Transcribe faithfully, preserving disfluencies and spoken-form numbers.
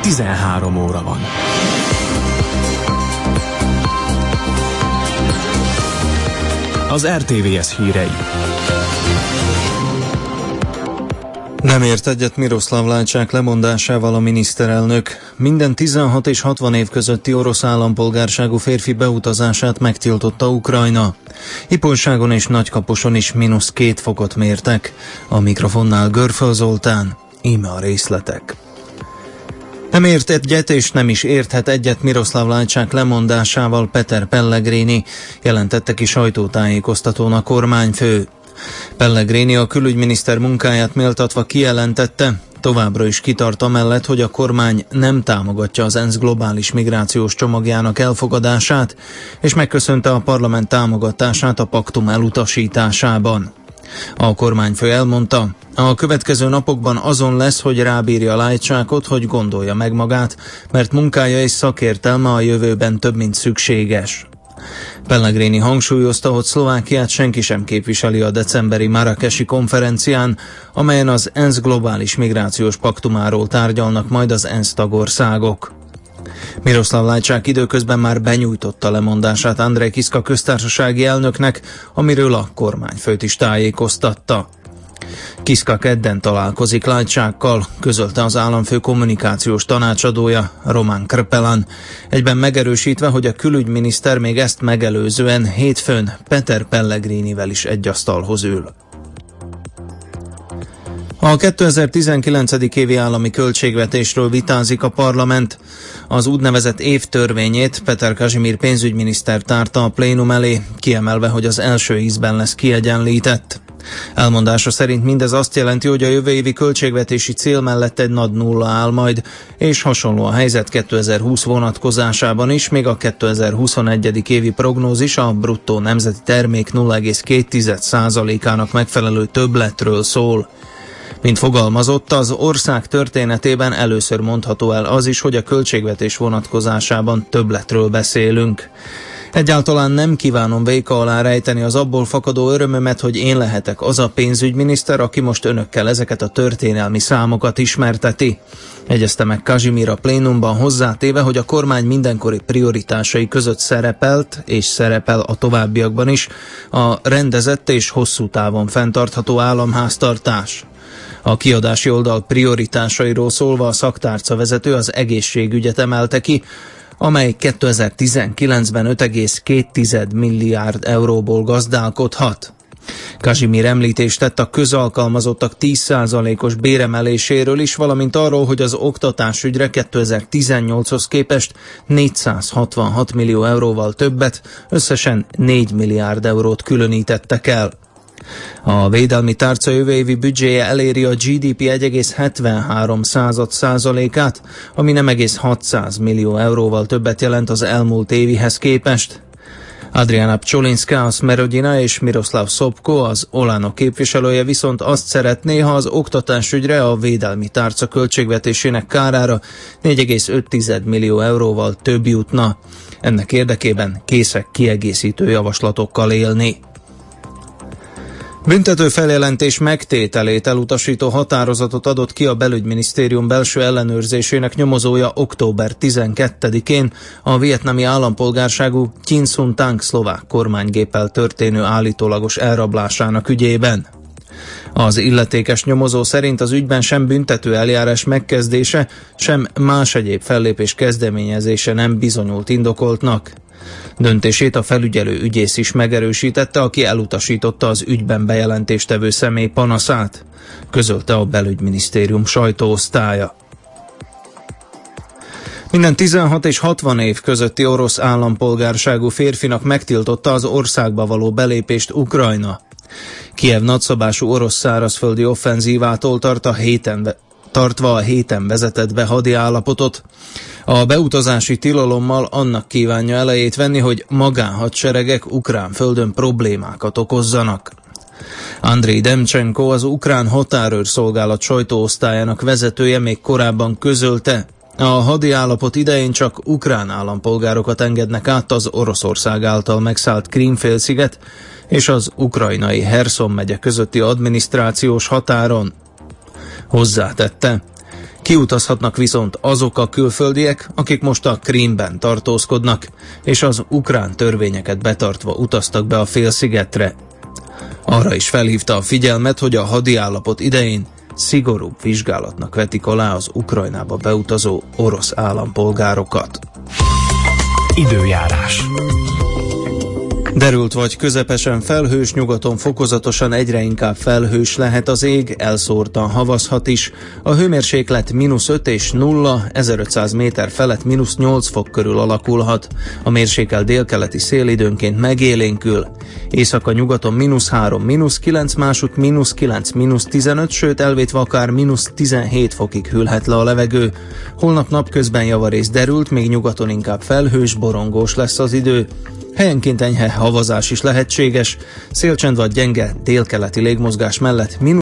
tizenhárom óra van. Az er té vé es hírei. Nem ért egyet Miroslav Lajčák lemondásával a miniszterelnök. Minden tizenhat és hatvan év közötti orosz állampolgárságú férfi beutazását megtiltotta Ukrajna. Ipolyságon és Nagykaposon is mínusz két fokot mértek. A mikrofonnál Görföl Zoltán, íme a részletek. Nem ért egyet és nem is érthet egyet Miroslav Lajčák lemondásával Peter Pellegrini, jelentette ki sajtótájékoztatón a kormányfő. Pellegrini a külügyminiszter munkáját méltatva kijelentette, továbbra is kitart amellett, hogy a kormány nem támogatja az ENSZ globális migrációs csomagjának elfogadását, és megköszönte a parlament támogatását a paktum elutasításában. A kormányfő elmondta, a következő napokban azon lesz, hogy rábírja Lajčákot, hogy gondolja meg magát, mert munkája és szakértelme a jövőben több, mint szükséges. Pellegrini hangsúlyozta, hogy Szlovákiát senki sem képviseli a decemberi Marrakesi konferencián, amelyen az ENSZ globális migrációs paktumáról tárgyalnak majd az ENSZ tagországok. Miroslav Lajčák időközben már benyújtotta lemondását Andrej Kiska köztársasági elnöknek, amiről a kormányfőt is tájékoztatta. Kiska kedden találkozik Lajčákkal, közölte az államfő kommunikációs tanácsadója, Roman Krpelan, egyben megerősítve, hogy a külügyminiszter még ezt megelőzően hétfőn Peter Pellegrinivel is egy asztalhoz ül. A kétezer-tizenkilencedik évi állami költségvetésről vitázik a parlament. Az úgynevezett évtörvényét Peter Kazimír pénzügyminiszter tárta a plénum elé, kiemelve, hogy az első ízben lesz kiegyenlített. Elmondása szerint mindez azt jelenti, hogy a jövő évi költségvetési cél mellett egy nagy nulla áll majd, és hasonló a helyzet kétezer-húsz vonatkozásában is, még a kétezer-huszonegy. évi prognózis a bruttó nemzeti termék nulla egész két százalékának megfelelő többletről szól. Mint fogalmazott, az ország történetében először mondható el az is, hogy a költségvetés vonatkozásában többletről beszélünk. Egyáltalán nem kívánom véka alá rejteni az abból fakadó örömömet, hogy én lehetek az a pénzügyminiszter, aki most önökkel ezeket a történelmi számokat ismerteti. Jegyezte meg Kazimír a plénumban, hozzátéve, hogy a kormány mindenkori prioritásai között szerepelt, és szerepel a továbbiakban is, a rendezett és hosszú távon fenntartható államháztartás. A kiadási oldal prioritásairól szólva a szaktárca vezető az egészségügyet emelte ki, amely kétezer-tizenkilencben öt egész két milliárd euróból gazdálkodhat. Kazimír említést tett a közalkalmazottak tíz százalékos béremeléséről is, valamint arról, hogy az oktatásügyre kétezer-tizennyolchoz képest négyszázhatvanhat millió euróval többet, összesen négy milliárd eurót különítettek el. A védelmi tárca jövő évi büdzséje eléri a gé dé pé egy egész hetvenhárom százalékát, ami nem egész hatszáz millió euróval többet jelent az elmúlt évihez képest. Adriana Pcsolinszka, a Smerodina és Miroslav Sobko, az Olano képviselője viszont azt szeretné, ha az oktatásügyre a védelmi tárca költségvetésének kárára négy egész öt millió euróval több jutna. Ennek érdekében készek kiegészítő javaslatokkal élni. Büntető feljelentés megtételét elutasító határozatot adott ki a belügyminisztérium belső ellenőrzésének nyomozója október tizenkettedikén a vietnami állampolgárságú Thien Xuan Thanh szlovák kormánygéppel történő állítólagos elrablásának ügyében. Az illetékes nyomozó szerint az ügyben sem büntető eljárás megkezdése, sem más egyéb fellépés kezdeményezése nem bizonyult indokoltnak. Döntését a felügyelő ügyész is megerősítette, aki elutasította az ügyben bejelentéstevő személy panaszát, közölte a belügyminisztérium sajtóosztálya. Minden tizenhat és hatvan év közötti orosz állampolgárságú férfinak megtiltotta az országba való belépést Ukrajna. Kijev nagyszabású orosz szárazföldi offenzívától tart a héten, tartva a héten vezetett be hadi állapotot. A beutazási tilalommal annak kívánja elejét venni, hogy magánhadseregek ukrán földön problémákat okozzanak. Andriy Demcsenko, az ukrán határőrszolgálat sajtóosztályának vezetője még korábban közölte, a hadi állapot idején csak ukrán állampolgárokat engednek át az Oroszország által megszállt Krím-félsziget és az ukrajnai Herszon megye közötti adminisztrációs határon. Hozzátette, Kiutazhatnak viszont azok a külföldiek, akik most a Krímben tartózkodnak, és az ukrán törvényeket betartva utaztak be a félszigetre. Arra is felhívta a figyelmet, hogy a hadiállapot idején szigorúbb vizsgálatnak vetik alá az Ukrajnába beutazó orosz állampolgárokat. Időjárás. Derült vagy közepesen felhős, nyugaton fokozatosan egyre inkább felhős lehet az ég, elszórtan havazhat is. A hőmérséklet mínusz öt és nulla, ezerötszáz méter felett mínusz nyolc fok körül alakulhat. A mérsékelt délkeleti szél időnként megélénkül. Éjszaka nyugaton mínusz három, mínusz kilenc, másút mínusz kilenc, mínusz tizenöt, sőt elvétve akár mínusz tizenhét fokig hűlhet le a levegő. Holnap napközben javarészt derült, még nyugaton inkább felhős, borongós lesz az idő. Helyenként enyhe havazás is lehetséges, szélcsend vagy gyenge délkeleti légmozgás mellett mínusz